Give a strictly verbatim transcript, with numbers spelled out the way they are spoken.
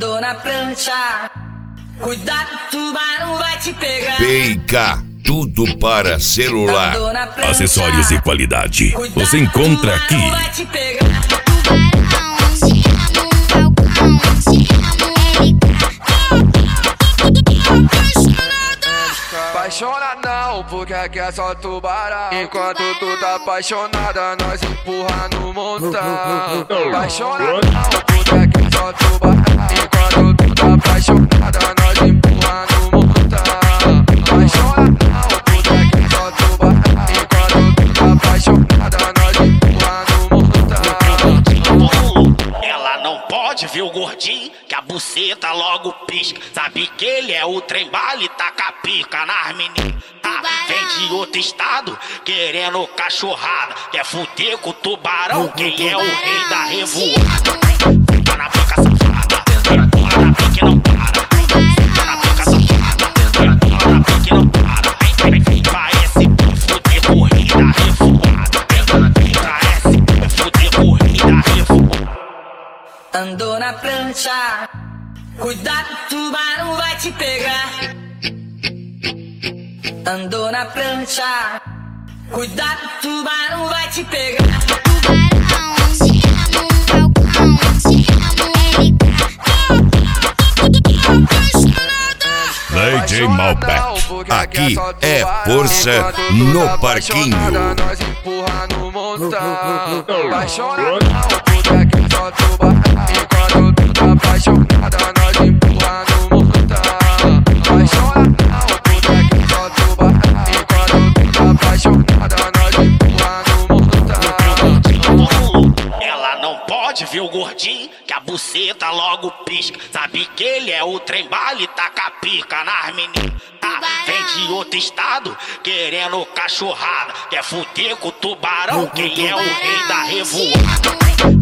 Andou na prancha, cuidado, tubarão vai te pegar. P I K, tudo para celular. Prancha, acessórios de qualidade. cuidado, Você encontra aqui. tubarão vai te pegar. Apaixona não, porque aqui é só tubarão. Enquanto tu tá apaixonada, nós empurra no montão. Apaixona não, porque aqui é só tubarão. Enquanto tu tá apaixonada, nós empurra no montão. Apaixona não, porque aqui é só tubarão. Enquanto tu tá apaixonada, nós empurra no montão. Ela não pode ver o gordinho, que a buceta logo pisca. Sabe que ele é o trem bala e taca a pica nas meninas. Tá, vem de outro estado, querendo cachorrada. Quer fuder com o tubarão, quem é o rei da revoada. Fica na pica safada, empurra na pique não para. Fica na pica safada, empurra na pique não para. Parece fuder com o rei da revoada. Parece fuder com o rei da revoada. Andou na prancha, cuidado, tubarão vai te pegar. Andou na prancha, cuidado, tubarão vai te pegar. D J Malbec, aqui é força no parquinho. Nós empurra no montão. Apaixona não, porque aqui é só tubarão. Enquanto tu tá apaixonada, nós empurra no montão. Apaixona não, porque aqui é só tubarão. Enquanto tu tá apaixonada, nós empurra no montão. Ela não pode ver o gordinho, que a buceta logo pisca. Sabe que ele é o trem bala e taca a pica nas meninas. Tá, vem de outro estado, querendo cachorrada. Quer fuder com o tubarão, quem é o rei da revoada.